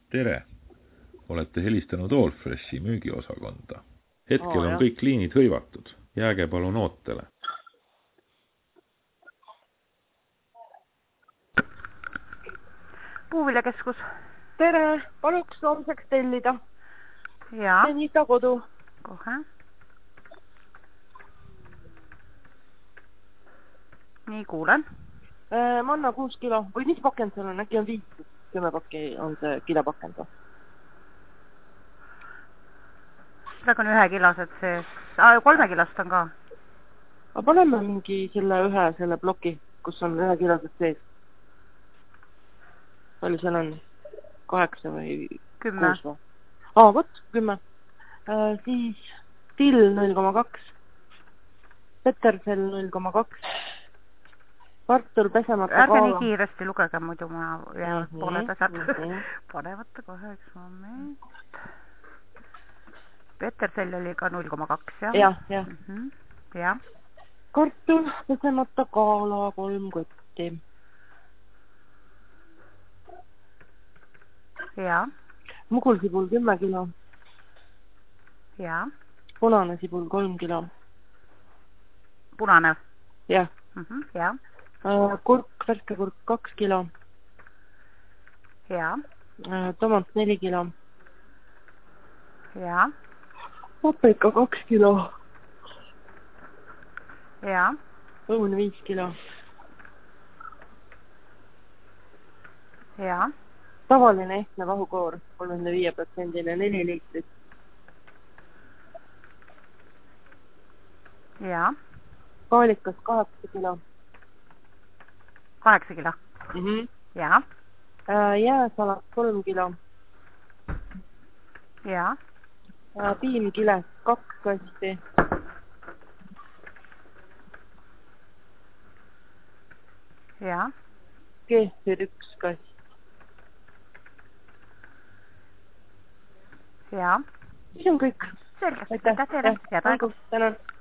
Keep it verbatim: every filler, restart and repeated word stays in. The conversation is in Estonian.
Tere! Olete helistanud Allfreshi müügiosakonda. Hetkel Oo, on jah. kõik liinid hõivatud. Jääge palun ootele. Puuviljakeskus. Tere! Paluks homseks tellida. Jaa. See on Ida kodu. Kohe. Nii, kuulen. Manna kuus kilo. Või mis pakend seal on? Äkki on viis? Kümme pakki on see kilopakend. Praegu on ühe kilased sees. Ah, kolme kilast on ka. Aga paneme mingi selle ühe selle ploki, kus on ühe kilased sees. Palju seal on? Kaheksa või Kümme. kuus või? Aa, võt, kümme. Äh, siis Till null koma kaks. Petersel null koma kaks. Kartul pesemata Ärge kaala. nii kiiresti lugege, muidu ma jäävad Mhm, pooled asjad. mhm. Panemata kohe üks moment. Petersel oli ka null koma kaks, jah? Jah, jah. Mm -hmm. Ja. Kartul pesemata kaala kolm kotti. Ja. Mugulsibul kümme kilo. Ja. Punane sibul kolm kilo. Punane? Jah. Mm -hmm. Ja. Äh, kurk, värske kurk kaks kilo. Ja. Äh, tomat neli kilo. Ja. Paprika kaks kilo. Ja. Õun viis kilo. Ja. Tavaline ehtne vahukoor, kolmekümne viie protsendine, neli liitrit. Ja. Kaalikas kaheksa kilo. Kaheksa kilo. Mm -hmm. Ja. Äh, jääsalat kolm kilo. Ja. Äh, piimkiles kaks kasti. Ja. Keefir üks kast. Ja. Siis on kõik. Selge. Aitäh. Aitäh teile. Head aega. Tänan.